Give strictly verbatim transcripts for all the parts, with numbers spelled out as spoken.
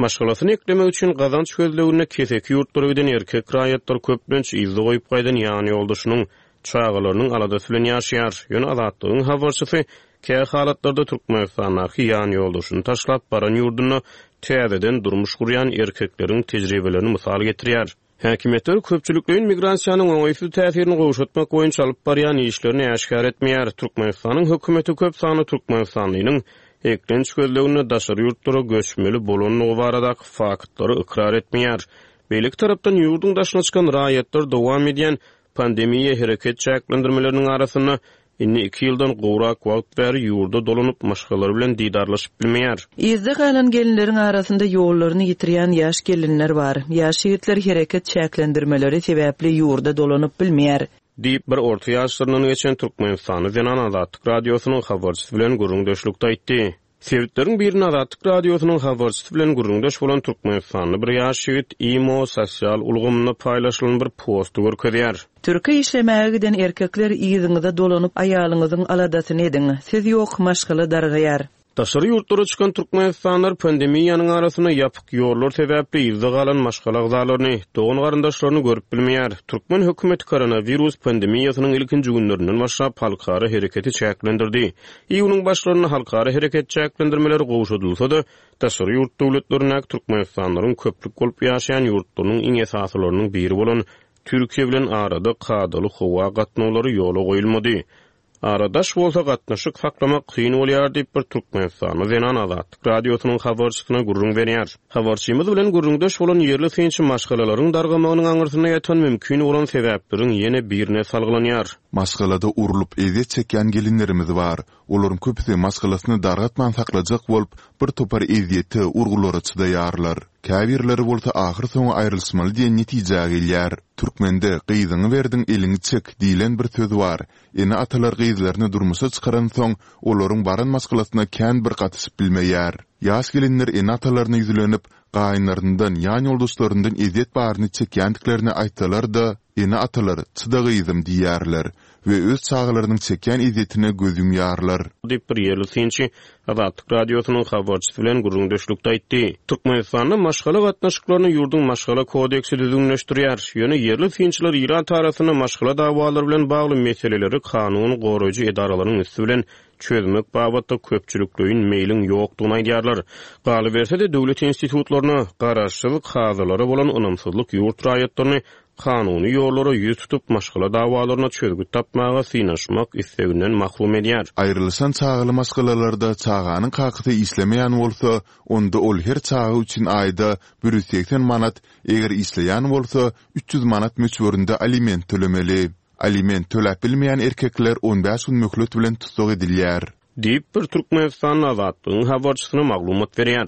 Maşgalasyny eklemek üçin gazanç gözlegine keseki ýurtlara giden erkek raýatlar köplenç izli goýup gaýdan ýany ýoldaşynyň çağalarynyň alada sülen ýaşaýar. Ýöne Azatlygyň habarçysy käy halatlarda Türkmenistanaky ýany ýoldaşyny taşlap baran ýurduny täzeden durmuş gurýan erkekleriň tejribelerini mysal getirýär. Häkimetler köpçüliklerin migrasiýanyň oňaýsy täsirini gowşatmak boýunça alyp barýan işlerini äşkar etmeýär. Türkmenistanyň hökümeti köp sany Türkmenistanyň eklenç gözlegine daşary ýurtlara göçmeli bolanyny baradaky faktlary ikrar etmeýär. Beýlik tarapdan ýurdun daşyna çykan raýatlar dowam edýän pandemiýa hereket çäklendirmeleriniň arasyna inni iki ýyldan gowrak wagt bäri ýurda dolanyp maşgalar bilen didarlaşyp bilmeýär. Izde galan gelinleriň arasynda ýollaryny ýitirýän ýaş gelinler bar. Ýaş ýigitler hereket çäklendirmeleri sebäpli ýurda dolanyp bilmeýär. Diýip bir orta ýaşlarynyň geçen Türkmenistany Zenan Azatlyk radiosynyň habarçysy bilen gurrundaşlykda aýtdy. Sevitleriň birini Azatlyk radiosynyň habarçysy bilen gurrundaş bolan Türkmenistanyň bir ýaş ýigit imo sosial ulgamyny paýlaşylan bir post görkezýär. Türkiýe işlemäge giden erkekler iýiňizde dolanyp aýalyňyzyň aladasyny ediň. Siz ýok maşgala dargaýar. Daşary ýurtlara çykan Türkmenistanlar pandemiýanyň arasyna ýapyk ýollar sebäpli ýyzda galan maşgala gzalaryny, dogan garyndaşlaryny görüp bilmeýär. Türkmen hökümeti koronavirus pandemiýasynyň ilkinji günlerinden başlap halkara hereketi çäklendirdi. Iýunyň başlaryna halkara hereket çäklendirmeleri gowşatylsa-da, daşary ýurt döwletlerine Türkmenistanlaryň köplük bolup ýaşaýan ýurtlarynyň iň esaslarynyň biri bolan Türkiýe bilen arada kadaly howa gatnawlary ýola goýulmady. Aradaş bolsa gatnaşyk saklamak kyn bolýar diýip bir Türkmenistanyň Zenan Azatlyk radiosynyň habarçysyna gurrun berýär. Habarçymyz bilen gurrundaş bolan ýerli synçy maşgalalaryň dargamagynyň aňyrsyna ýatan mümkin bolan sebäpleriň ýene birine salgılanýar. Maşgalada urulup ezet çekýän gelinlerimiz bar. Olaryň köpüsi maşgalasyny dargatman saklajak bolup bir topar ezeti urgulary çydaýarlar. Käbirleri bolsa ahyr soňa aýrylşmaly diýen netije gelýär. Türkmende gyzyňy berdiň eliňi çek diýilen bir söz bar. Ene atalar gyzlaryny durmuşa çykaran soň olaryň baran maşgalasyna kän bir gatyşyp bilmeýär. Ýaş gelinler ene atalaryny ýüzlenip gaýynlaryndan ýany ýoldaşlaryndan ezet baryny çekýändiklerini aýtsalar da ene atalar çydagyzym diýýärler we öz çağalarynyň çekýän ezetine göz ýumýarlar. Diýip bir ýerli synçy Azatlyk radiosynyň habarçysy bilen gurrundaşlykda aýtdy. Türkmenistanyň maşgala gatnaşyklaryny ýurdun maşgala kodeksi düzgünleşdirýär. Ýöne ýerli synçylar İran tarasyna maşgala dawalary bilen bagly meseleleri kanuny goraýjy edaralaryň üstü bilen çözmek babatda köpçüliklerin meýliň ýokdugyny aýdýarlar. Galy berse-de döwlet institutlaryna garaşsyzlyk hazalary bolan ynamsyzlyk ýurt raýatlaryny kanuny ýollara ýüz tutup maşgala dawalaryna çözgüt tapmaga synaşmak isteginden mahrum edýär. Aýrylşan çağaly maşgalalarda çağanyň kakysy islemeýän bolsa, onda ol her çağı üçin aýda bir yüz seksen manat, eger isleýän bolsa üç yüz manat möçberinde aliment tölemeli. Aliment töläp bilmeýän erkekler on beş gün möhlet bilen tutsag edilýär. Diýip bir Türkmenistan Azatlygyň habarçysyna maglumat berýär.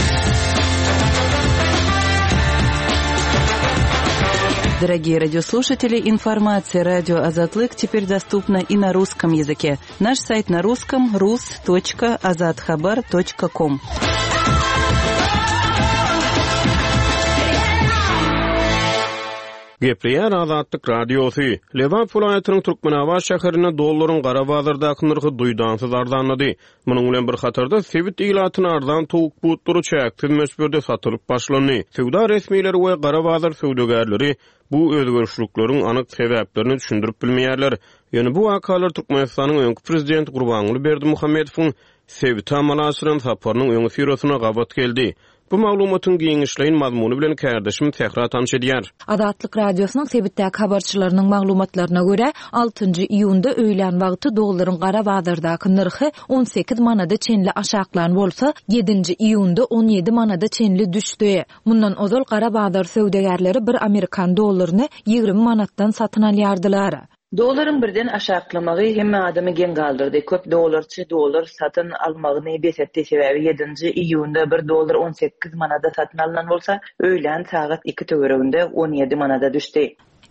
Дорогие радиослушатели, информация «Радио Азатлык» теперь доступна и на русском языке. Наш сайт на русском — рус точка азатхабар точка ком. Gepleýär Azatlyk radiosy. Lewap vilayatynyň Türkmenawa şäherine dollaryň gara bazardaky nyrky duýdansyz arzanlady. Munyň bilen bir hatarda Sewit ilatyny arzan towuk butlary çäksiz möçberde satylyp başlandy. Sewda resmiýetleri we gara bazar sewdagärleri bu özgörüşlikleriň anyk sebäplerini düşündirip bilmeýärler. Ýöne bu wakalar Türkmenistanyň öňkü prezidenti Gurbanguly Berdimuhammedowyň Sewit amalasynyň saparynyň öňe firosyna gabat geldi. Bu maglumatyň giňişleýin mazmuny bilen kärdeşim Tehran tanış edýär. Azatlyk radiosynyň Sebitdäki habarçylarynyň maglumatlaryna görä, altynjy iýunda öýlen wagty dollaryň gara bazardaky nyrhy on sekiz manada çenli aşaklan bolsa, yedinji iýunda on ýedi manada çenli düşdi. Mundan ozal gara bazar söwdegärleri bir Amerikan dollaryny ýigirmi manatdan satyn alýardylar. Doların birden aşaklamagy hemme adamy gen galdyrdy. Köp dollarçy dollar satyn almagyny besetdi sebäbi yedinji iýunda bir dollar on sekiz manada satyn alynan bolsa, öýlen sagat iki töwereginde on ýedi manada düşdi.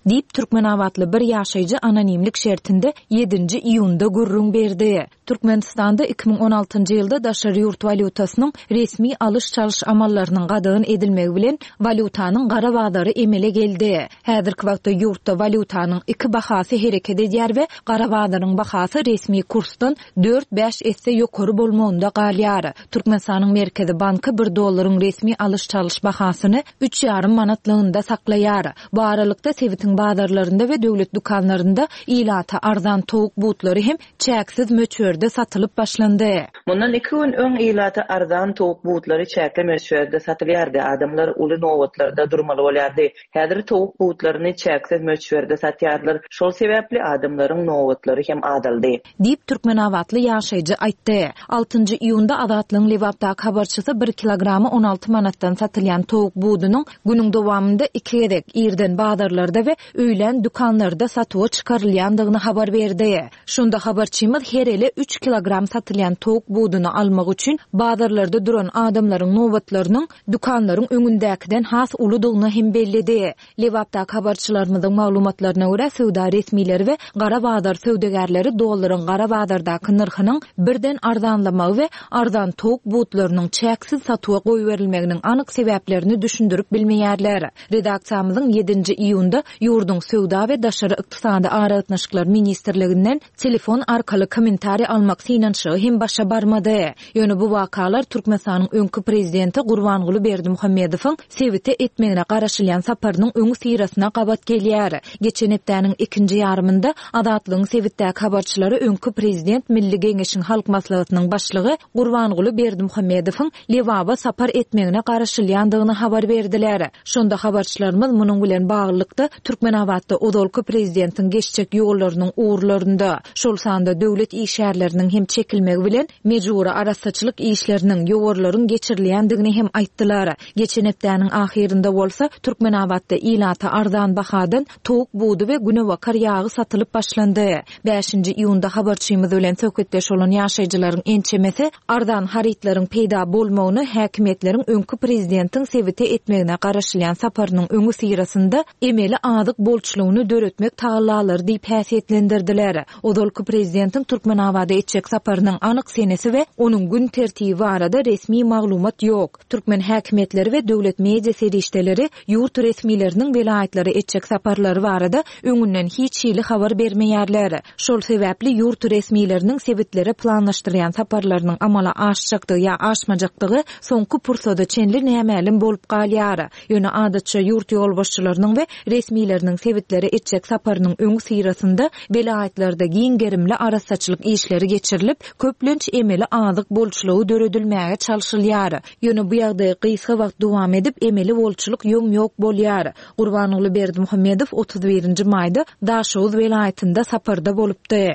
diýip Türkmenawatly bir ýaşaýjy anonimlik şertinde yedinji iýunda gurrun berdi. Türkmenistanda iki bin on altyncy ýylda daşary ýurt valutasynyň resmi alış çalış amallarynyň gadagyn edilmegi bilen valutanyň gara bazary emele geldi. Häzirki wagtda ýurtda valutanyň iki bahasy hereket edýär we gara bazaryň bahasy resmi kursdan dört beş esse ýokary bolmagynda galýar. Türkmenistanyň Merkezi Banky bir dollaryň resmi alış çalış bahasyny üç ýarym manatlygynda saklaýar. Bu aralykda Sewitin bazarlarynda we döwlet dukanlarynda ilata arzan towuk butlary hem çäksiz möçberde satylyp başlandy. Mundan iki gün öň ilata arzan towuk butlary çäkli möçberde satylýardy. Adamlar uly nowatlarda durmaly bolýardy. Häzir towuk butlaryny çäksiz möçberde satýarlar. Şol sebäpli adamlaryň nowatlary hem adaldy. Diýip Türkmenawatly ýaşaýjy aýtdy. altynjy iýunda Azatlyň Lewapda habarçysy bir kilogramy on alty manatdan satylýan towuk budunyň günüň dowamında iki gerek ýerden bazarlarda we öýlen dukanlarda satywa çykarylýandygyny habar berdi. Şunda habarçymyz her ele üç kilogram satylýan towuk buduny almak üçin bazarlarda duran adamlaryň nowatlarynyň dukanlaryň öňündäkiden has uludygyny hem bellidi. Lewapda habarçylarymyzyň maglumatlaryna görä söwda resmileri we gara bazar söwdegärleri dollaryň gara bazardaky narhynyň birden arzanlamagy we arzan towuk butlarynyň çäksiz satywa goýberilmeginiň anyk sebäplerini düşündirip bilmeýärler. Redaksiýamyzyň yedinji iýunda ýurdun söwda we daşary ykdysady aratnaşyklar ministrliginden telefon arkaly kommentari almak synanşy hem başa barmady. Ýöne bu wakalar Türkmenistanyň öňkü prezidenti Gurbanguly Berdimuhammedowyň Sewite etmegine garaşylýan saparynyň öňü syrasyna gabat gelýär. Geçen hepdäniň ikinji ýarymynda Azatlyň Sewitdäki habarçylary öňkü prezident Milli Geňeşiň halk maslahatynyň başlygy Gurbanguly Berdimuhammedowyň Lewaba sapar etmegine garaşylýandygyny habar berdiler. Şonda habarçylarymyz munyň bilen baglykda Türkmenawatda odolky prezidentiň geçjek ýollarynyň uğurlarynda, şol sanda döwlet işgärleriniň hem çekilmegi bilen mejburi arasaçylyk işleriniň ýowarlaryň geçirilýändigini hem aýtdylar. Geçen hepdäniň ahirinde bolsa Türkmenawatda ilata arzan bahadan towuk budu we günewakar ýagy satylyp başlandy. beşinji iýunda habarçymyz bilen söhbetdeş bolan ýaşaýjylaryň ençemesi arzan haritlaryň peýda bolmagyny häkimetleriň öňkü prezidentiň Sewite etmegine garaşylýan saparynyň öňü syrasynda emeli azyk bolçulugyny döretmek taýlanlar diýip häsiýetlendirdiler. Odolky prezidentiň Türkmenawada etjek saparynyň anyk senesi we onuň gün tertibi barada resmi maglumat ýok. Türkmen häkimetleri we döwlet media serişdeleri ýurt resmileriniň welaýatlary etjek saparlary barada öňünden hiç ýyly habar bermeýärler. Şol sebäpli ýurt resmileriniň Sewitlere planlaşdyrýan saparlarynyň amala aşjakdygy ýa aşmajakdygy soňky pursada çenli nämälim bolup galýar. Ýöne adatça ýurt ýolbaşçylarynyň we resmileriniň Sewitlere etjek saparynyň öňü syrasynda welaýatlarda giň gerimli arasaçylyk işleri geçirilip köplenç emeli azyk bolçulugy döredilmäge çalşylýar. Ýöne bu ýagdaý gysga wagt dowam edip emeli bolçuluk ýöň-ýok bolýar. Gurbanguly Berdimuhammedow otuz birinji maýda Daşoz welaýatynda saparda bolupdy.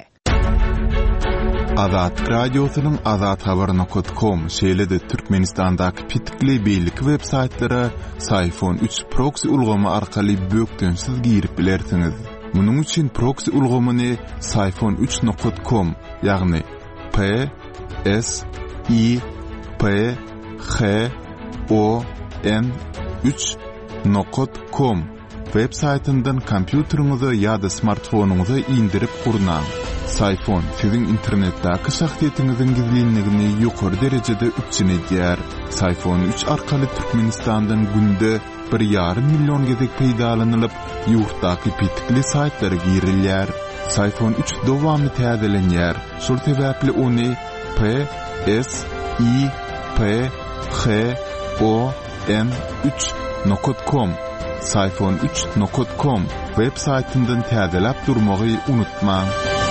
Azat radiosynyň azat habar nokta com şeýlede Türkmenistandaky pitikli beýlik web saytlara Sayfon üç proxy ulgamy arkaly bökdensiz girip bilersiňiz. Munyň üçin proxy ulgamyny sayfon üç nokta com ýagny P S I P H O N üç nokta com web saytyndan kompýuteriňize ýa-da smartfonuňyza indirip gurnaň. Sayfon sizin internetdäki şahsiýetiňiziň gizlinligini ýokary derejede üçin edýär. Sayfon üç arkaly Türkmenistandan günde bir ýarym million gezek peýdalanylyp, ýurtdaky pitikli saytlara girilýär. Sayfon üç dowamy täzelenýär. Şol sebäpli ony P S I P H O N üç nokta com sayfon üç nokta com web saytyndan täzelep durmagy unutmaň.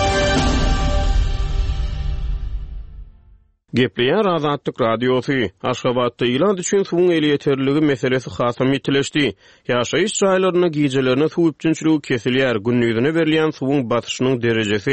Gepleýär Azatlyk radiosy. Aşgabatda ilan düşen suwun eli ýeterligi meselesi hasam ýetileşdi. Ýaşaýyş jaýlaryna gijelerine suw üçinçiligi kesilýär. Günnüzüne berilýän suwun batyşynyň derejesi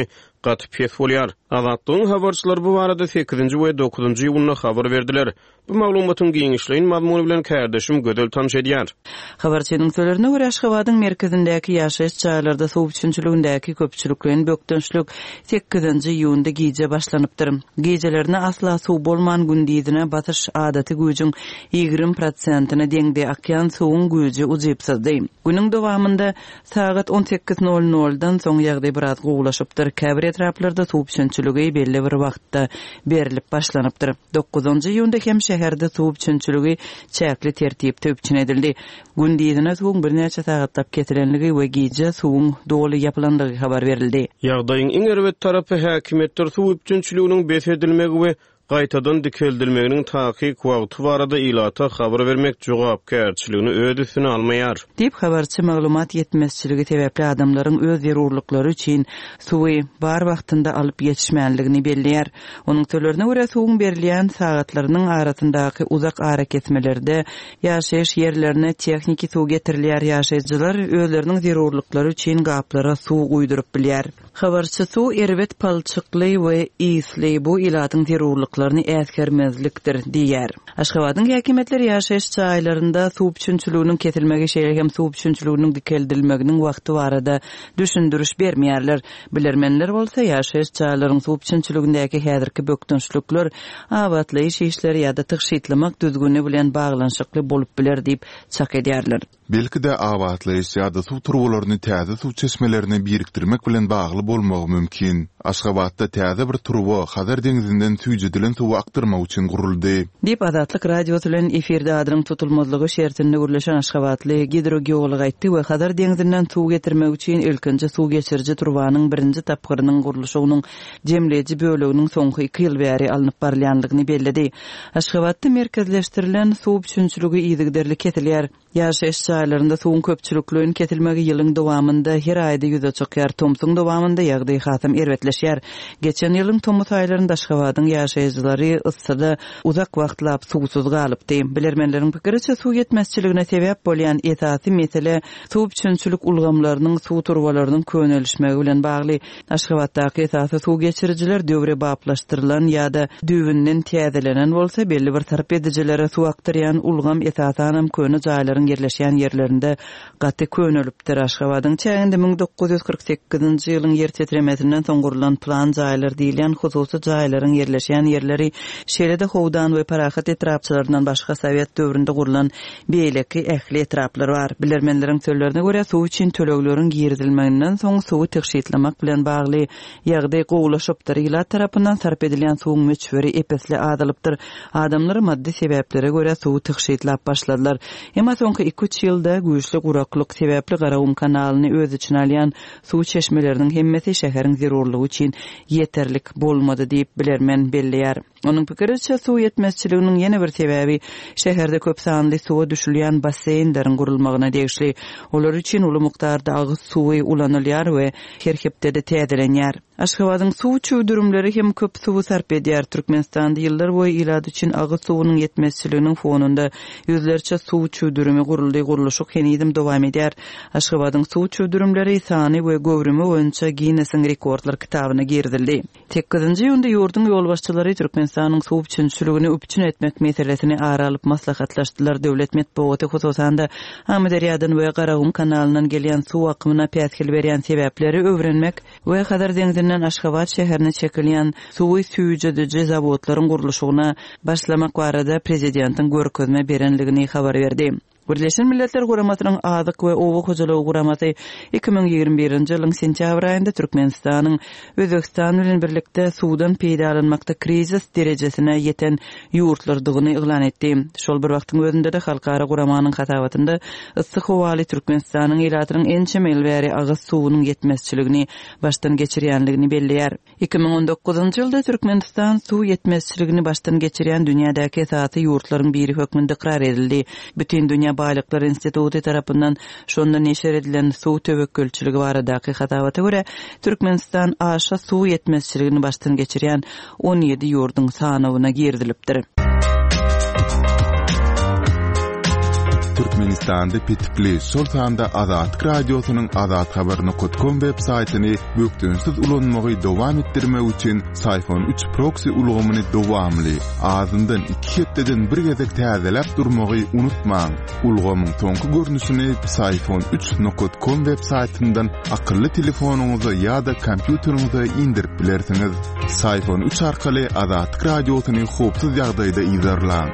gat pes bolýar. Azatlygyň habarçylary bu barada sekizinji we dokuzunji ýylyna habar berdiler. Bu maglumatyň giňişliğin mazmuny bilen kardeşim gödel tanış edýär. Habarçynyň sözlerine görä Aşgabatyň merkezindäki ýaşaýyş çaýlarynda suw üçünçülügindäki köpçüliklerin bökdönçlük sekizinji ýyłynda giýje başlanypdyr. Giýjelerine asla suw bolman gündizine batyş adaty güýjüň ýigrim prosentyna deňde akýan suwuň güýji ujypsızdy. Günüň dowamında sagat on sekiz nol noldan soň ýagdaý biraz gowlaşypdyr. Käbir etraplarda suw üçünçüligi belli bir wagtda berilip başlanypdyr. dokuzunji ýyłynda hem şäherde suw üçünçüligi çäkli tertipde öpçün edildi. Gündizine suwuň bir näçe sagatlap ketilenligi we giýje suwuň doly ýapylandygy habar berildi. Ýagdaýyň iň erwet tarapy häkimetler suw üçünçüliginiň besedilmegi we gaýtadan dikeldilmeginiň takyk wagty barada ilata habar bermek jogapkärçiligini öz üstüne almaýar. Dip habarçy maglumat ýetmezçiligi sebäpli adamlaryň öz zerurlyklary üçin suwy bar wagtynda alyp ýetişmänligini belliýär. Onuň sözlerine görä suwuň berilýän sagatlarynyň arasyndaky uzak ara kesmelerde ýaşaýyş ýerlerine texniki suw getirilýär. Ýaşaýjylar özleriniň zerurlyklary üçin gaplara suw guýduryp bilýär. Habarçy suw erwet palçykly we isli bu ilatyň zerurlyklaryny äsgermezlikdir diýär. Aşgabatyň häkimetleri ýaşaýyş çaýlarynda suw üçünçüliginiň kesilmegi şeýle hem suw üçünçüliginiň dikeldilmeginiň wagty barada düşündürüş bermeýärler. Bilermenler bolsa ýaşaýyş çaýlarynyň suw üçünçüligindäki häzirki bökdönçlükler abatlaýyş işleri ýa-da tygşytlamak düzgünü bilen baglanşykly bolup biler diýip çak edýärler. Belki de abatlaýyş ýa-da suw turbalaryny täze suw çeşmelerini birikdirmek bilen bagly bolmagy mümkin. Aşgabatda täze bir turba Hazar deňizinden süýjedilen suw aktyrmak üçin guruldy. Dip Azatlyk radiosu bilen efirde adyryň tutulmazlygy şertinde gürleşen Aşgabatly gidrogeolog aýtdy we Hazar deňizinden suw getirmek üçin ilkinji suw geçirji turbanyň birinji tapgyrynyň gurulşynyň jemleji böleginiň soňky iki ýyl bäri alınıp barlýanlygyny bellidi. Aşgabatda merkezleşdirilen suw üçünçüligi ýygyderli ketilýär. Ýaşaýyş çaýlarynda suwuň köpçülikliginiň ketilmegi ýylyň dowamında her aýda ýüze çykýar. Tomsuň dowamında ýagdaý hasam erwetleşýär. Geçen ýylyň Tomus aýlarynda Aşgabatyň ýaşaýjylary yssyda uzak wagtlap suwsuz galypdy. Bilermenleriň pikiriçe suw ýetmezçiligine sebäp bolýan esasy mesele suw üçünçülik ulgamlarynyň suw turbalarynyň könelişmegi bilen bagly. Aşgabatdaky esasy suw geçirjiler döwre baplaşdyrylan ýa-da düwünden täzelenen bolsa belli bir tarap edijilere suw aktyrýan ulgam esasanam köne jaýlaryň yerleşýän yerlerinde gaty könelipdir. Aşgabatyň çäginde ming dokuz ýüz kırk sekizinji ýylyň yer tetremesinden soň gurulan plan jaýlar diýilen hususy jaýlaryň yerleşýän yerleri şeýle-de howdan we parahat etrapçylaryndan başga Sowet döwründe gurulan beýleki ähli etraplar bar. Bilermenleriň sözlerine görä suw üçin tölegleriň girdilmeginden soň suwy tygşytlamak bilen bagly ýagdaý gowlaşypdyr. Ýylar tarapyndan sarp edilen suwuň meçberi epesli adylypdyr. Adamlar maddi sebäplere görä suwy tygşytlap başladylar. Emma soňky iki üç ýylda güýçli guraklyk sebäpli Garawum kanalyny öz içine alýan suw çeşmeleriniň hemmesi şäheriň zerurlygy üçin ýeterlik bolmady diýip bilermen bellýär. Onuň pikiriçe suw ýetmezçiliginiň ýene bir sebäbi şäherde köp sanly suwa düşülýän basseýnleriň gurulmagyna degişli. Olar üçin uly mukdarda agyz suwy ulanylýar we her hepde de täzelenýär. Aşgabatyň suw çöwdürümleri hem köp suwy sarp edýär. Türkmenistanda ýyllar boýy ilady üçin agyz suwynyň ýetmezçiliginiň fonunda ýüzlerçe suw çöwdürümi guruldy, gurulşyk henidim dowam edýär. Aşgabatyň suw çöwdürümleri sany we göwrümi boýunça Guinness rekordlar kitabyna girdildi. sekizinji ýylda ýurdun ýolbaşçylary Türkmenistanyň suw üçünçüligini öpçün etmek meselesini ara alyp maslahatlaşdylar. Döwlet medeniýeti hususanda Amderiýadan we Garawum kanalynyň gelýän suw akymyna pätkil berýän sebäpleri öwrenmek we Hazar deňizinden Aşgabat şäherine çekilýän suwy süýjedici zawodlaryň gurulşygyna başlamak barada prezidentiň görkezme berenligini habar berdi. Birleşen Milletler Guramatynyň azyk we owak hojalygy guramaty iki ming ýigirme birinji ýylyň sentýabr aýynda Türkmenistanyň Özbegistan bilen birlikde suwdan peýda alynmakda krizis derejesine ýeten ýurtlardygyny eglan etdi. Şol bir wagtyň özünde de halkara guramanyň hatawatynda yssyk howaly Türkmenistanyň ýylatynyň en çemel bäri agyz suwunyň ýetmezçiligini başdan geçirýänligini bellýär. iki ming on dokuzunji ýylda Türkmenistan suw ýetmezçiligini başdan geçirýän dünýädäki esasy ýurtlaryň biri hökmünde ikrar edildi. Bütün dünýä Baýlyklar Instituty tarapyndan şonda neşer edilen suw töwekkülçiligi baradaky hatawata görä Türkmenistan aşa suw ýetmezçiligini başdan geçirýän on ýedi ýurduň sanawyna girdilipdir. Türkmenistan'da Petikli, sol sanda Azat Radyosu'nun azat haber nokta com web saytini böktönsiz ulanmagy dowam etdirmek üçin Sayfon üç proxy ulgamyny dowamly, azyndan iki hepdeden bir gezek täzelep durmagy unutmaň. Ulgamyň soňky görnüşini sayfon üç nokta com web saytyndan akıllı telefonuňyza ýa-da kompýuteriňize indirip bilersiňiz. Sayfon üç arkaly Azat Radyosu'ny hopsuz ýagdaýda izlerläň.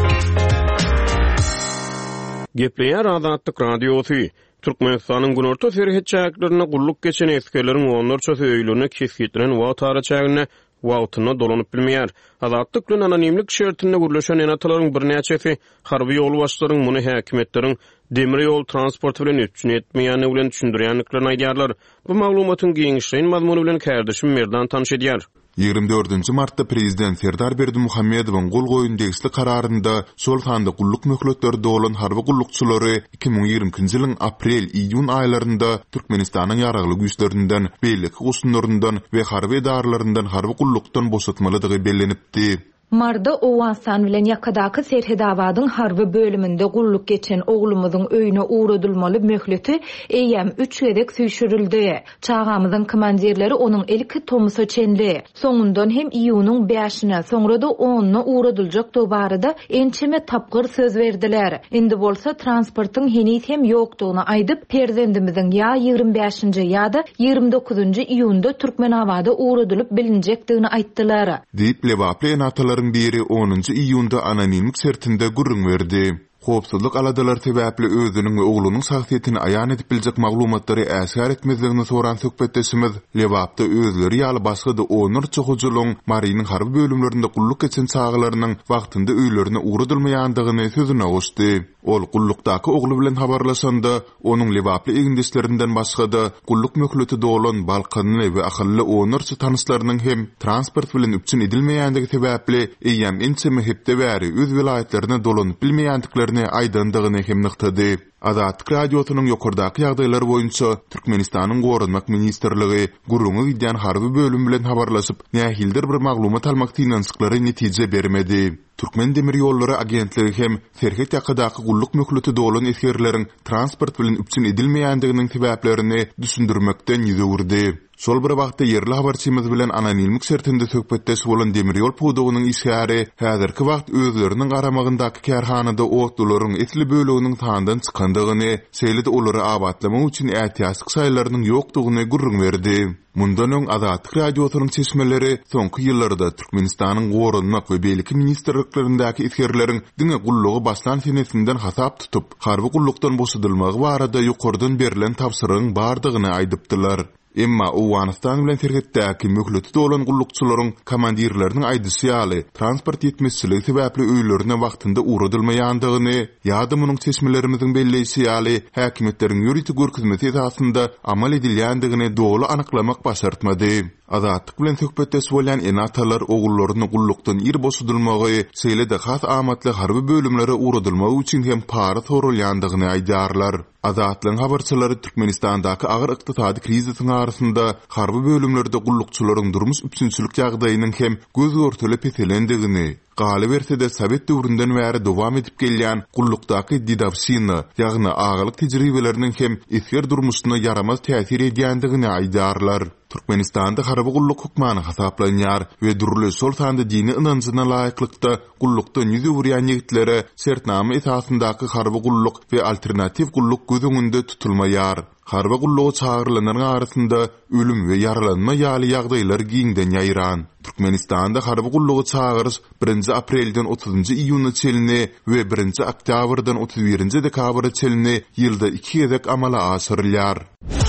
Gepleýär Azatlyk Radiosu. Türkmenistanyň günorta serhetçäklerine gulluk geçen eskeleriň onlarça öýlerine kesgitlen wagt araçagyna wagtyna dolanyp bilmeýär. Azatlyk bilen anonimlik şertinde gürleşen enatalaryň birnäçesi harby ýol başlaryň muny häkimetleriň demir ýol transporty bilen üçin etmeýäni bilen düşündirýänliklerini aýdýarlar. Bu maglumatyň giňişleýän mazmuny bilen kärdeşim Merdan tanış edýär. ýygrimi dördünji martda Prezident Serdar Berdimuhammedowyň gol goýun degişli kararynda sol sanda gulluk möhletleri dolan harby gullukçylary iki ming ýigrimkinji ýylyň aprel-iýun aýlarynda Türkmenistanyň ýaragly güýçlerinden, beýleki gussunlaryndan we harby edarlaryndan harby gullukdan boşatmalydygy bellenipdi. Marda Owasan bilen ýakadaky Serhedabadyň harby bölüminde gulluk geçen oglumyzyň öýüne uğradylmaly möhleti eýem üç gedek süýşürildi. Çağamyzyň komandirleri onuň ilki Tomusa çenli. Soňundan hem iýunyň beşine, soňra-da onuňa uğradyljak dobarada ençeme tapgyr söz berdiler. Indi bolsa transportyň henis hem ýokdugyny aýdyp, perzendimiziň ýa ýygrimi beşinji ýa-da ýygrimi dokuzunji iýunda Türkmenabada uğradylyp bilinjekdigini aýtdylar. Diýip Lewaple enatalar biri onuncu iýunda anonimlik sertinde gürrüň berdi. Hopsuzlyk aladalar sebäpli özüniň we oglunyň şahsiýetini aýan edip biljek maglumatlary äsgär etmezligini soran söhbetdeşimiz Lewapda özleri ýaly başga da onurça hujuluň Marinyň harby bölümlerinde gulluk geçen çağlarynyň wagtynda öýlerine uğradylmaýandygyny sözüne goşdy. Ol gullukdaky oglu bilen habarlaşanda onuň Lewaply egindeşlerinden başga da gulluk möhleti dolan balkanyny we ahylly onurça tanyşlarynyň hem transport bilen üçin edilmeýändigi sebäpli eýem ençeme hepde bäri öz vilayetlerine dolanyp bilmeýändiklaryny aýdandygyny hem nyktady. Azatlyk Radiosu'nun ýokardaky ýagdaýlar boýunça Türkmenistanyň Gorunmak Ministrligi gurrungy gidýän harby bölüm bilen habarlaşyp nähildir bir maglumat almak tinançyklary netije bermedi. Türkmen demir ýollary agentligi hem Serhet ýakadaky gulluk möhleti dolan eskerleriň transport bilen üçin edilmeýändiginiň sebäplerini düşündirmekden ýüzegirdi. Sol bir wagtda ýerli habarçymyz bilen anonimlik sertinde söhbetdeş bolan demir ýol pudugynyň işgäri häzirki wagt özleriniň garamagyndaky kärhanada otdularyň etli bölüginiň tandan çykandygyny, seýlede olary abatlamak üçin ähtiýatlyk saýlarynyň ýokdugyny gurrun berdi. Mundan öň Azatlyk Radiosu'nyň çeşmeleri soňky ýyllarda Türkmenistanyň Gorunmak we beýleki ministrliklerindäki iskerleriň diňe gullugy başlan senesinden hasap tutup, harby gullukdan boşadylmagy barada ýokardan berilen tapsyryň bardygyny aýdypdylar. Emma Owganistan bilen serhetdäki möhleti dolan gullukçylaryň komandirleriniň aýdysy ýaly transport ýetmezçiligi sebäpli öýlerine wagtynda uğradylmaýandygyny ýa-da munyň çeşmelerimiziň belleýsi ýaly häkimetleriň ýürüti görkezmesi esasında amal edilýändigini dogry anyklamak başartmady. Azatlyk bilen söhbetdeş bolan enatalar ogullaryny gullukdan ir boşadylmagy, seýlede has amatly harby bölümlere uğradylmagy üçin hem para sorulýandygyny aýdýarlar. Azatlyň habarçylary Türkmenistandaky agyr ykdysady krizisiň arasynda harby bölümlerde gullukçylaryň durmuş üçinçilik ýagdaýynyň hem göz görtülip etelendigini, galy bersede Sowet döwründen bäri dowam edip gelýän gullukdaky didawşyny, ýagny agalyk tejribeleriniň hem esger durmuşyna yaramaz täsir edýändigini aýdýarlar. Türkmenistanda harby gulluk hukmany hasaplanýar we durly sol sanda dini inançyna laýyklykda gullukdan ýüze wurýan ýigitlere sertnama esasyndaky harby gulluk we alternativ gulluk gözüňünde tutulmaýar. Harby gullugy çağırylanyň arasynda ölüm we yaralanma ýaly ýagdaýlar giňden ýaýran. Türkmenistanda harby gullugy çağırys birinji aprelden otuzunji iýuna çelini we birinji oktýabrdan otuz birinji dekabra çelini ýylda iki gezek amala aşyrylýar.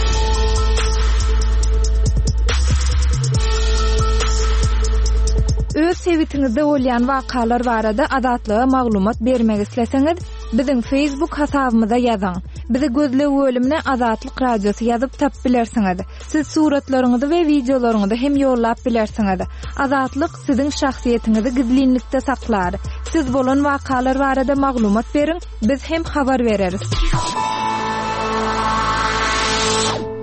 Öz sebitiňizde bolýan wakalar barada azatlyga maglumat bermek isleseňiz, biziň Facebook hasabymyza ýazyň. Bizi gözlep bölümine Azatlyk Radiosu ýazyp tap bilersiňiz. Siz suratlaryňyzy we videolaryňyzy hem ýollap bilersiňiz. Azatlyk siziň şahsiýetiniňizi gizlinlikde saklar. Siz bolan wakalar barada maglumat beriň, biz hem habar bereriz.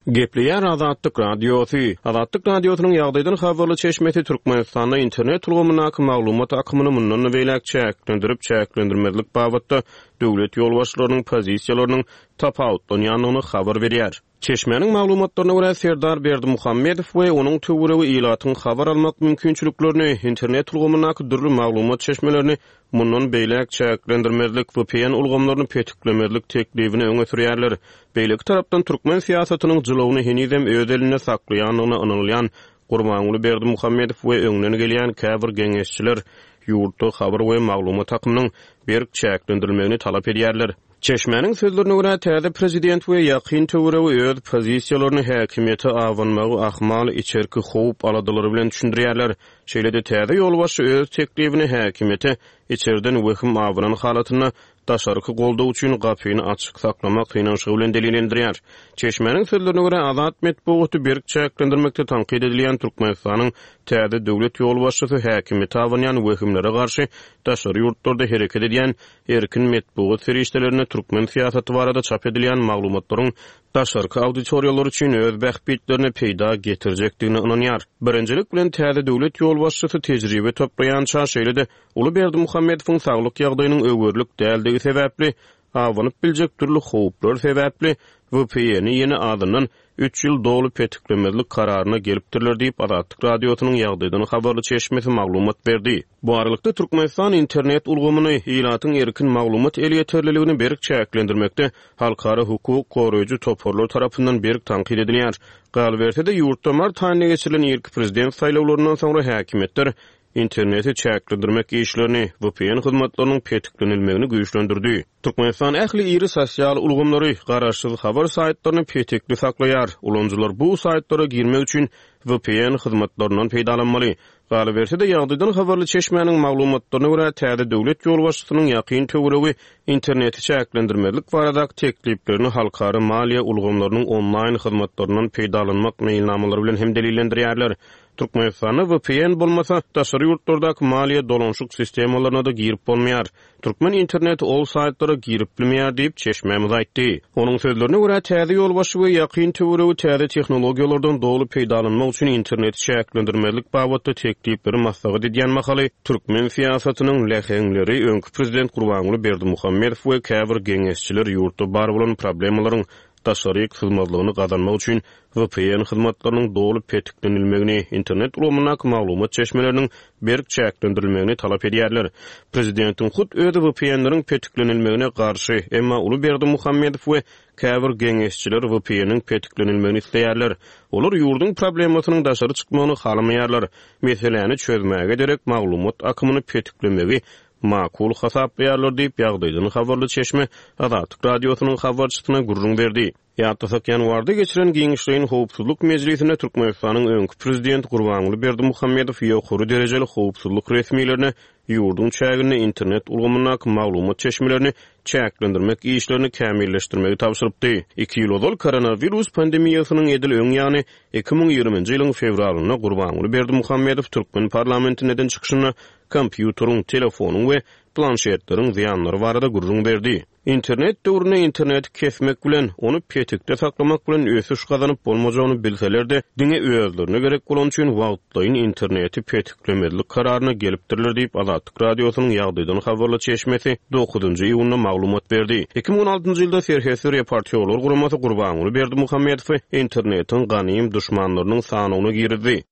Gepleýär Azatlyk Radiosu. Azatlyk Radiosynyň ýagdaýdan habarly çeşmeti Türkmenistanda internet ulgamyna maglumat akymyny mundan beýlek çäklendirip çäklendirmezlik babatda döwlet ýolbaşçylarynyň pozisiýalarynyň tapawutlanýanyny habar berýär. Çeşmenin maglumatlaryna görä Serdar Berdimuhammedow we onuň töweregi ilatyň habar almak mümkinçiliklerini, internet ulgamyna dürli maglumat çeşmelerini mundan beýlek çäklendirmezlik we V P N ulgamlaryny petiklemezlik teklifini öňe sürýärler. Beýleki tarapdan Türkmen siýasatynyň jylawyny henizem öz eline saklaýanyny anylýan Gurbanuly Berdimuhammedow we öňden gelýän käbir geňeşçiler ýurtda habar we maglumat akymynyň berk çäklendirilmegini talap edýärler. Çeşmenin sözlerine göre täze prezident we ýakyn töweregi öz pozisiýalaryny häkimiýete awanmagy ahmal içerki howp aladylary bilen düşündirýärler. Şeýlede täze ýolbaşçy öz teklifini häkimiýete içerden wehim awanan halatyna daşarky goldaw üçin gapyny açyk saklamak kynançygy bilen delillendirýär. Çeşmenin sözlerine göre Azat Metbuaty berk çäklendirmekde tanqid edilýän Türkmenistanyň täze döwlet ýolbaşçysy häkimiýete awanýan wehimlere garşy daşary ýurtlarda hereket edýän erkin metbuat feriştelerini Türkmen siýasaty barada çap edilýän maglumatlaryň daşarky auditoriýalar üçin öz bähbitlerini peýda getirjekdigini ananýar. Birinjilik bilen täze döwlet ýolbaşçysy tejribe toplaýan şaşeýlede Uly Berdimuhammedowyň saglyk ýagdaýynyň öwürlük däldigi sebäpli awanyp biljek türli howplar sebäpli W P N-i ýene adından üç ýyl dolup petiklemezlik kararyna gelipdirler diýip Azatlyk Radiosynyň ýagdaýdan habarly çeşmesi maglumat berdi. Bu aralykda Türkmenistan internet ulgamyny ilatyň erkin maglumat elýeterliligini berk çäklendirmekde halkara hukuk goraýjy toporlar tarapyndan berk tanqid edilýär. Galbertede ýurtda mart aýyna geçirilen ilk prezident saýlawlaryndan soňra häkimetler interneti çäklendirmek işlerini W P N hyzmatlarynyň petiklenilmegini güýçlendirdi. Türkmenistan ähli iri sosial ulgamlary garaşsyz habar saýtlaryny petikli saklaýar. Ulanjylar bu saýtlara girmek üçin W P N hyzmatlarynyň peýdalanmaly. Galbertede ýagdaýdan habarly çeşmeniň maglumatlaryna görä täze döwlet ýolbaşçysynyň ýakyn töweregi interneti çäklendirmezlik baradaky tekliplerini halkara maliýe ulgamlarynyň onlaýn hyzmatlaryndan peýdalanmak meýilnamalary bilen hem delillendirýärler. Türkmenistanda W P N bolmasa daşary ýurtlardaky maliýe dolanşyk sistemalaryna da girip bolmaýar. Türkmen internet ol saýtlara girip bilmeýär diýip çeşmemiz aýtdy. Onuň sözlerine görä täze ýolbaşçy we ýakyn töweregi täze tehnologiýalardan dolu peýdalanmak üçin internet çäklendirmezlik babatda teklipleri maslahat edýän makaly Türkmen siýasatynyň leheňleri öňkü prezident Gurbanuly Berdimuhammedow we käbir geňeşçiler ýurtda bar bolan problemlaryň daşary hyzmatlaryny gazanmak üçin W P N hyzmatlarynyň dolup petiklenilmegini, internet ulgamyna maglumat çeşmeleriniň berk çäklendirilmegini talap edýärler. Prezidentiň hut özi W P N'leriň petiklenilmegine garşy, emma Uly Berdimuhammedow we käbir geňeşçiler W P N'niň petiklenilmegini isleýärler. Olar ýurdun problemasynyň daşary çykmagyny halamaýarlar. Meseleni çözmäge gerek maglumat akymyny petiklemegi makul hasaplaýarlar diýip ýagdaýdan habarly çeşme Azatlyk Radiosynyň habarçysyna gurrun berdi. Ýagdaýak ýanwarda geçiren Giňişligiň howpsuzlyk mejlisine Türkmenistanyň öňkü prezident Gurbanuly Berdimuhammedow ýokary derejeli howpsuzlyk resmiýlerini ýurdun çägini internet ulgamyna maglumat çeşmelerini çäklendirmek işlerini kämilleşdirmegi tapşyrypdy. iki ýyl ozal koronavirus pandemiýasynyň edil öň ýany iki ming ýygrymynjy ýylyň fevralyna Gurbanuly Berdimuhammedow Türkmen parlamentininden çykyşyna kompýuteryň, telefonyň we planşetleriň ziýanlary barada gurrun berdi. İnternet döwrüne internet kesmek bilen, onu petikde saklamak bilen ösüş gazanyp bolmajagyny bilseler-de, diňe özlerine gerek bolan üçin wagtlaýyn interneti petiklemezlik kararyna gelipdirler diýip Azatlyk Radiosynyň ýagdaýdan habarly çeşmesi dokuzunjy iýunda maglumat berdi. iki ming on altyncy ýylda Serhesler Partiýalar guramasy Gurbanuly Berdimuhammedow internetiň ganym düşmanlarynyň sanawyna girdi.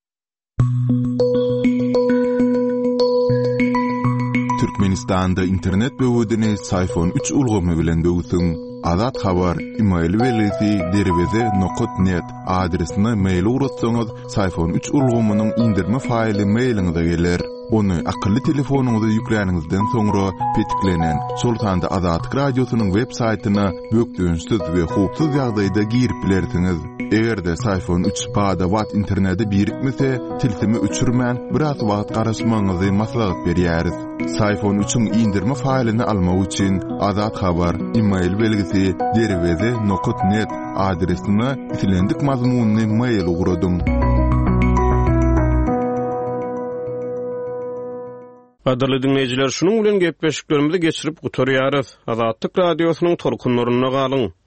Türkmenistanda internet böwüdini Sayfon üç ulgamy bilen böwüsüň. Azat habar email welisi derweze nokta net adresine mail uratsaňyz Sayfon üç ulgamynyň indirme faýly mailiňize geler. Onu akıllı telefonuňyza ýükläňizden soňra petiklenen Sultanda Azatlyk Radiosynyň web saýtyna bökdünsiz we howpsuz ýagdaýda girip bilersiňiz. Egerde Sayfon üç bada wat interneti birikmese, tilsimi üçürmän biraz wagt garaşmagyňyzy maslahat berýäris. Sayfon üçüň indirme faýlyny almak üçin Azat habar email belgisi derweze nokta net adresine itilendik mazmunyny mail ugradym. Gaderly dinleýijiler, şunuň bilen gepleşiklerimizi geçirip gutarýarys. Azatlyk Radiosynyň torkunlaryna galyň.